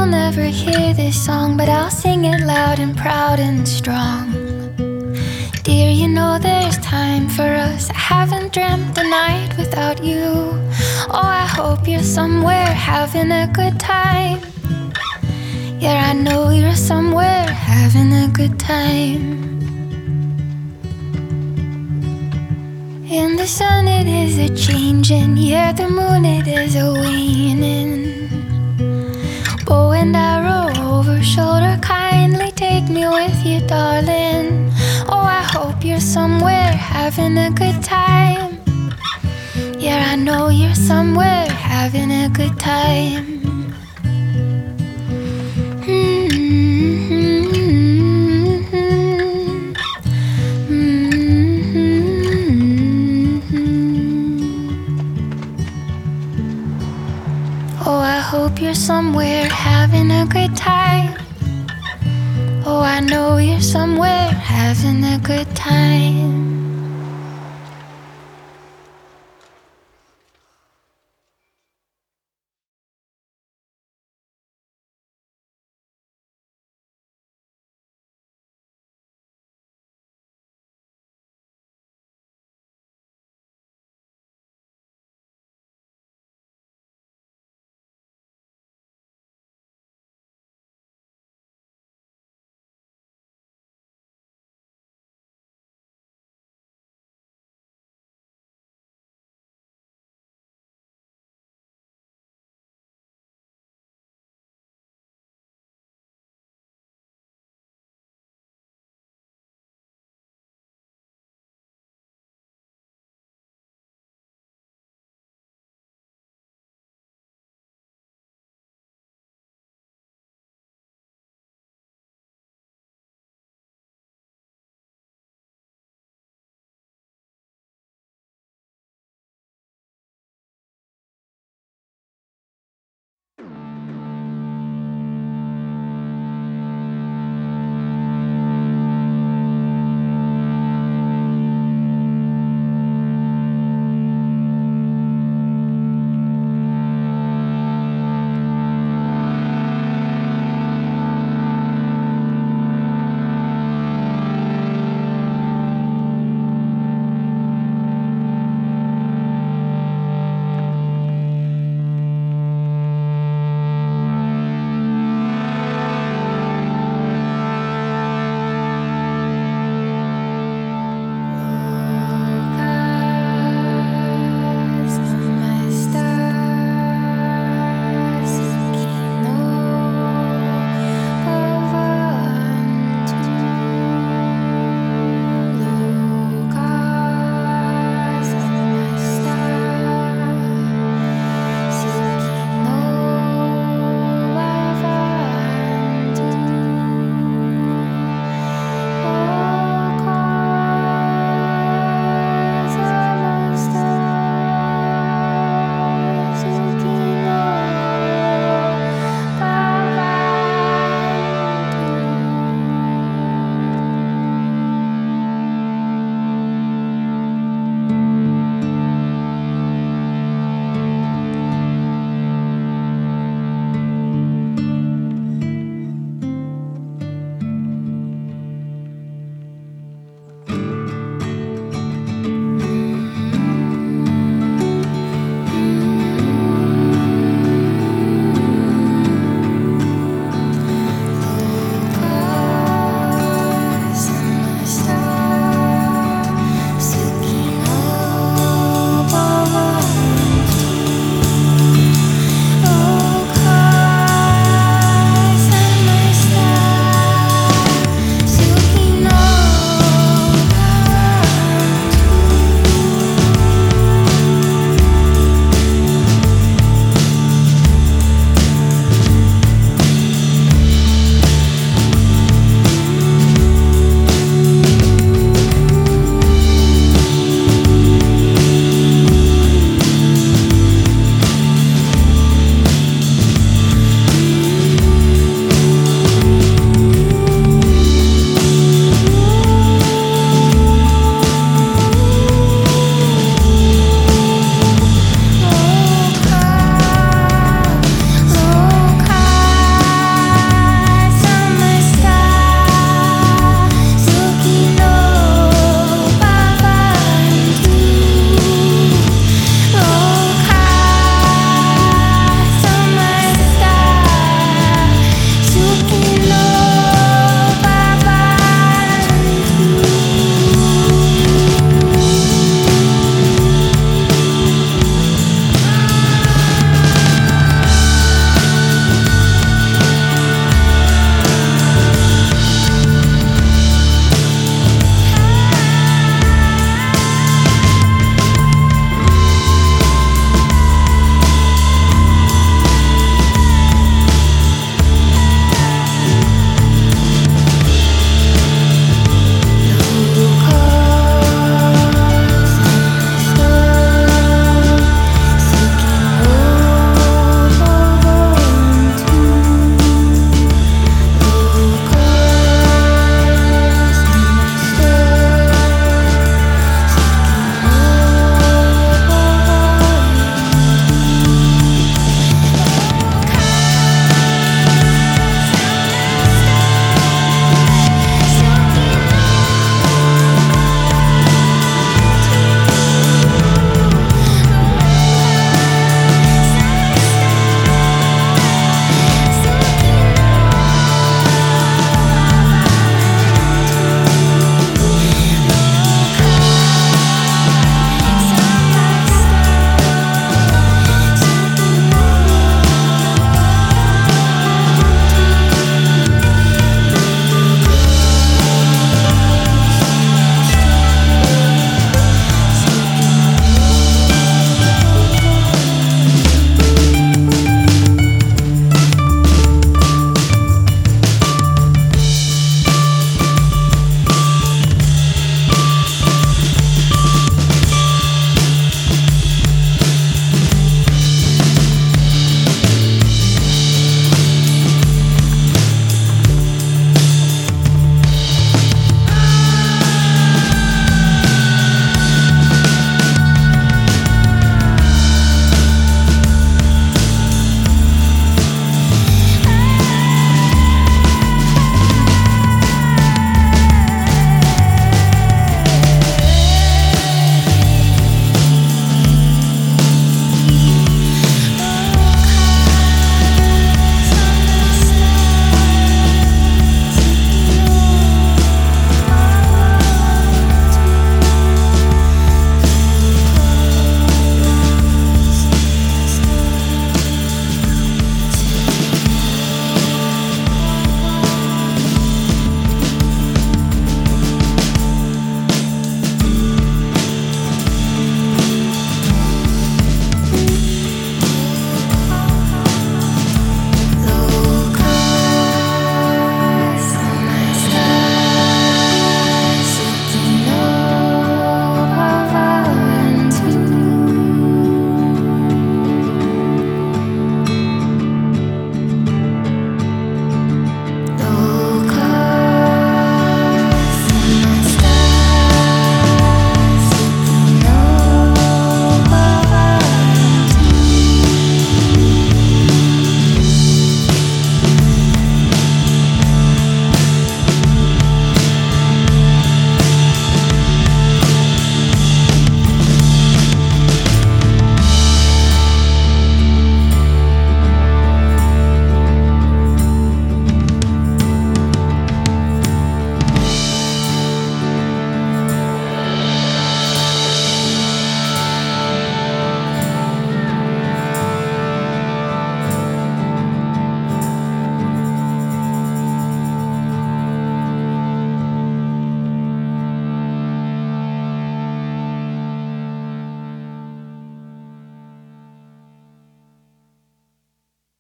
never hear this song, but I'll sing it loud and proud and strong. Dear, you know there's time for us. I haven't dreamt a night without you. Oh, I hope you're somewhere having a good time. Yeah, I know you're somewhere having a good time. In the sun it is a changing, yeah, the moon it is a waning. Bow and arrow over shoulder, kindly take me with you, darling. Oh, I hope you're somewhere having a good time. Yeah, I know you're somewhere having a good time. Oh, I hope you're somewhere having a good time. Oh, I know you're somewhere having a good time.